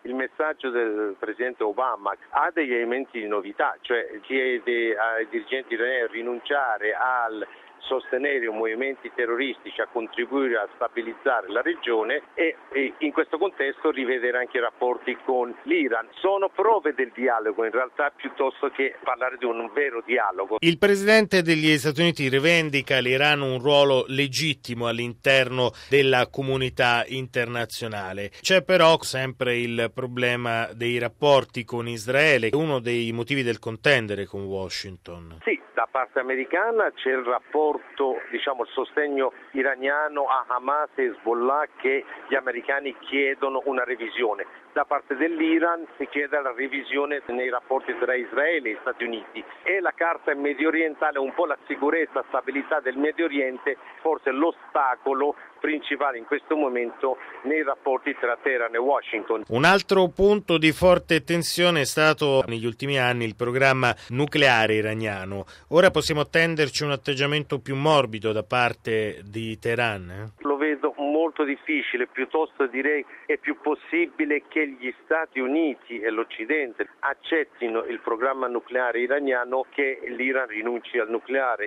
Il messaggio del presidente Obama ha degli elementi di novità, cioè chiede ai dirigenti iraniani di rinunciare al sostenere movimenti terroristici, a contribuire a stabilizzare la regione e in questo contesto rivedere anche i rapporti con l'Iran. Sono prove del dialogo in realtà piuttosto che parlare di un vero dialogo. Il presidente degli Stati Uniti rivendica all'Iran un ruolo legittimo all'interno della comunità internazionale. C'è però sempre il problema dei rapporti con Israele, uno dei motivi del contendere con Washington. Sì, da parte americana c'è il rapporto, il sostegno iraniano a Hamas e Hezbollah che gli americani chiedono una revisione. Da parte dell'Iran si chiede la revisione nei rapporti tra Israele e Stati Uniti e la carta medio orientale, un po' la sicurezza e stabilità del Medio Oriente, forse l'ostacolo principale in questo momento nei rapporti tra Teheran e Washington. Un altro punto di forte tensione è stato negli ultimi anni il programma nucleare iraniano. Ora possiamo attenderci un atteggiamento più morbido da parte di Teheran? Lo vedo molto difficile, piuttosto direi è più possibile che gli Stati Uniti e l'Occidente accettino il programma nucleare iraniano che l'Iran rinunci al nucleare.